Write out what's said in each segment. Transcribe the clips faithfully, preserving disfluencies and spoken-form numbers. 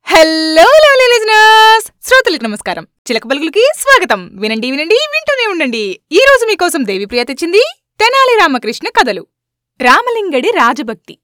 Hello lovely listeners, శ్రోతలకు నమస్కారం. చిలక పలుకులకి స్వాగతం. వినండి వినండి వింటూనే ఉండండి. ఈ రోజు మీకోసం దేవిప్రియ తెచ్చింది తెనాలి రామకృష్ణ కథలు. రామలింగడి రాజభక్తి.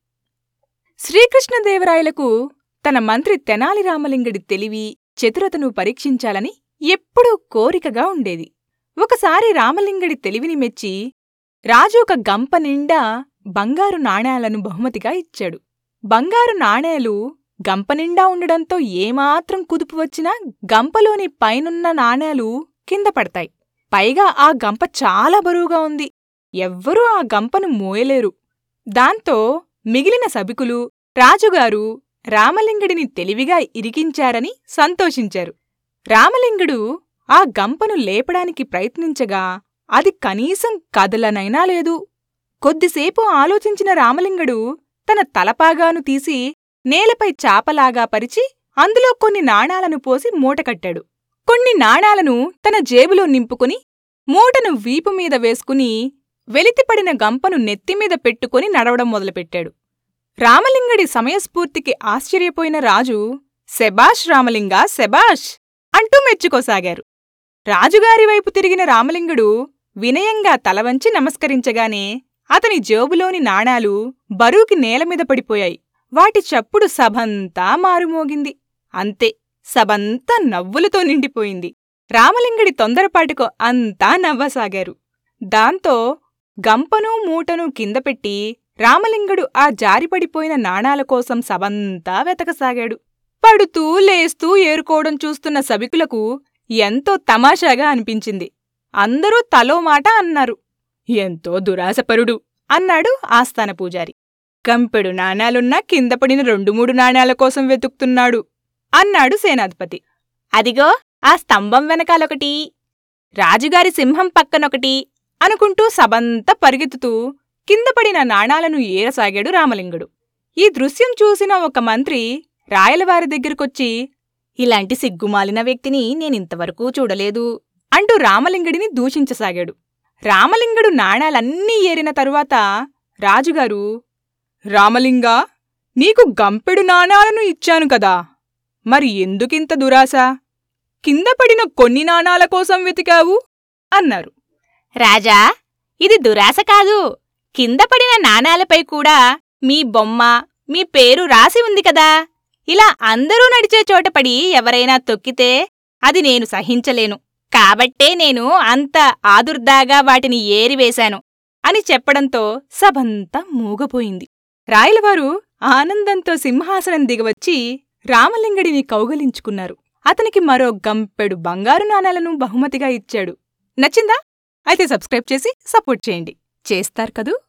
శ్రీకృష్ణదేవరాయలకు తన మంత్రి తెనాలి రామలింగడి తెలివి, చతురతను పరీక్షించాలని ఎప్పుడూ కోరికగా ఉండేది. ఒకసారి రామలింగడి తెలివిని మెచ్చి రాజు ఒక గంప నిండా బంగారు నాణేలను బహుమతిగా ఇచ్చాడు. బంగారు నాణేలు గంపనిండా ఉండడంతో ఏమాత్రం కుదుపు వచ్చినా గంపలోని పైనున్న నాణేలు కింద పడతాయి. పైగా ఆ గంప చాలా బరువుగా ఉంది. ఎవ్వరూ ఆ గంపను మోయలేరు. దాంతో మిగిలిన సభికులు రాజుగారు రామలింగడిని తెలివిగా ఇరికించారని సంతోషించారు. రామలింగడు ఆ గంపను లేపడానికి ప్రయత్నించగా అది కనీసం కదలనైనా లేదు. కొద్దిసేపు ఆలోచించిన రామలింగడు తన తలపాగాను తీసి నేలపై చాపలాగా పరిచి అందులో కొన్ని నాణాలను పోసి మూటకట్టాడు. కొన్ని నాణాలను తన జేబులో నింపుకుని మూటను వీపుమీద వేసుకుని వెలితిపడిన గంపను నెత్తిమీద పెట్టుకుని నడవడం మొదలుపెట్టాడు. రామలింగడి సమయస్ఫూర్తికి ఆశ్చర్యపోయిన రాజు శబాష్ రామలింగా, శబాష్ అంటూ మెచ్చుకోసాగారు. రాజుగారివైపు తిరిగిన రామలింగడు వినయంగా తలవంచి నమస్కరించగానే అతని జేబులోని నాణాలు బరువుకి నేలమీద పడిపోయాయి. వాటి చప్పుడు సభంతా మారుమోగింది. అంతే, సభంతా నవ్వులతో నిండిపోయింది. రామలింగడి తొందరపాటుకు అంతా నవ్వసాగారు. దాంతో గంపను మూటను కిందపెట్టి రామలింగడు ఆ జారిపడిపోయిన నాణాల కోసం సభంతా వెతకసాగాడు. పడుతూ లేస్తూ ఏరుకోవడం చూస్తున్న సభికులకు ఎంతో తమాషాగా అనిపించింది. అందరూ తలో మాట అన్నారు. ఎంతో దురాశపరుడు అన్నాడు ఆస్థాన పూజారి. గంపెడు నాణాలున్నా కిందపడిన రెండు మూడు నాణాల కోసం వెతుకుతున్నాడు అన్నాడు సేనాధిపతి. అదిగో ఆ స్తంభం వెనకాలొకటి, రాజుగారి సింహం పక్కనొకటి అనుకుంటూ సభంతా పరిగెత్తుతూ కిందపడిన నాణాలను ఏరసాగాడు రామలింగడు. ఈ దృశ్యం చూసిన ఒక మంత్రి రాయలవారి దగ్గరకొచ్చి, ఇలాంటి సిగ్గుమాలిన వ్యక్తిని నేనింతవరకూ చూడలేదు అంటూ రామలింగడిని దూషించసాగాడు. రామలింగడు నాణాలన్నీ ఏరిన తరువాత రాజుగారు, రామలింగా, నీకు గంపెడు నాణాలను ఇచ్చాను కదా, మరి ఎందుకింత దురాశ? కిందపడిన కొన్ని నాణాల కోసం వెతికావు అన్నారు. రాజా, ఇది దురాశ కాదు. కిందపడిన నాణాలపై కూడా మీ బొమ్మ, మీ పేరు రాసి ఉంది కదా. ఇలా అందరూ నడిచే చోటపడి ఎవరైనా తొక్కితే అది నేను సహించలేను. కాబట్టే నేను అంత ఆదుర్దాగా వాటిని ఏరివేశాను అని చెప్పడంతో సభంతా మూగపోయింది. రాయలవారు ఆనందంతో సింహాసనం దిగవచ్చి రామలింగడిని కౌగలించుకున్నారు. అతనికి మరో గంపెడు బంగారు నాణాలను బహుమతిగా ఇచ్చాడు. నచ్చిందా? అయితే సబ్స్క్రైబ్ చేసి సపోర్ట్ చేయండి. చేస్తారు కదూ?